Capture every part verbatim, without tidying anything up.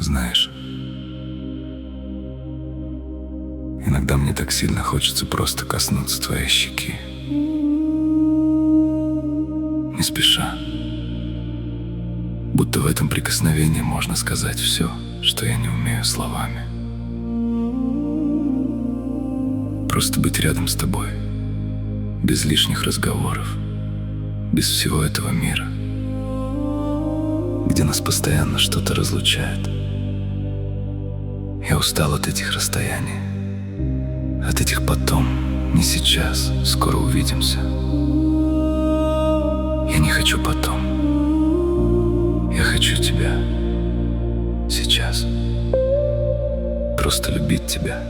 Знаешь, иногда мне так сильно хочется просто коснуться твоей щеки. Не спеша. Будто в этом прикосновении можно сказать все, что я не умею словами. Просто быть рядом с тобой, без лишних разговоров, без всего этого мира, где нас постоянно что-то разлучает. Я устал от этих расстояний, от этих потом, не сейчас, скоро увидимся. Я не хочу потом, я хочу тебя сейчас, просто любить тебя.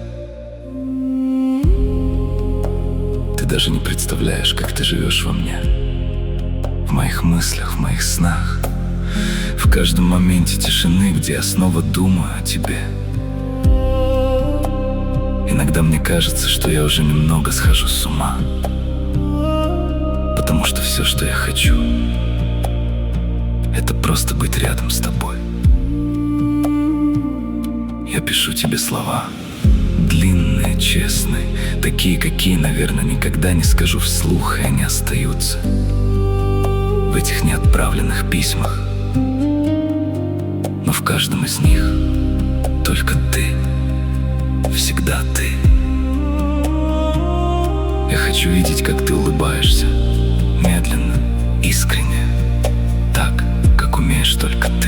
Ты даже не представляешь, как ты живешь во мне, в моих мыслях, в моих снах, в каждом моменте тишины, где я снова думаю о тебе. Иногда мне кажется, что я уже немного схожу с ума, потому что все, что я хочу, это просто быть рядом с тобой. Я пишу тебе слова, длинные, честные, такие, какие, наверное, никогда не скажу вслух, и они остаются в этих неотправленных письмах. Но в каждом из них только ты, всегда ты. Я хочу видеть, как ты улыбаешься, медленно, искренне, так, как умеешь только ты.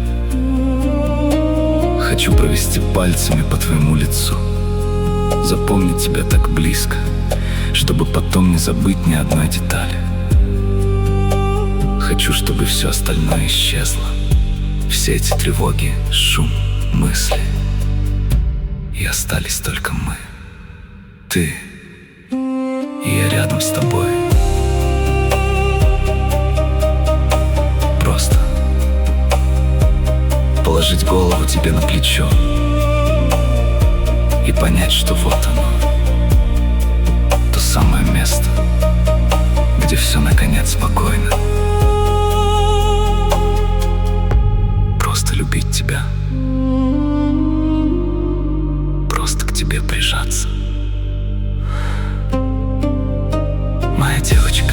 Хочу провести пальцами по твоему лицу, запомнить тебя так близко, чтобы потом не забыть ни одной детали. Хочу, чтобы все остальное исчезло, все эти тревоги, шум, мысли, и остались только мы, ты и я рядом с тобой. Просто положить голову тебе на плечо и понять, что вот оно, то самое место, где все наконец спокойно. Просто любить тебя, просто к тебе прижаться. Моя девочка.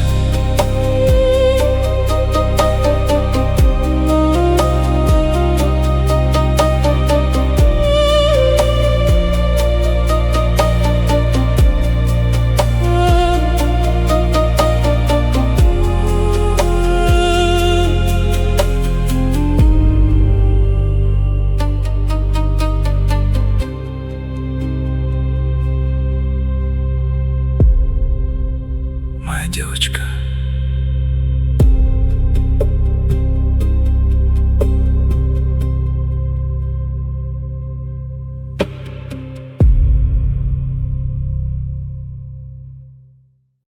Девочка.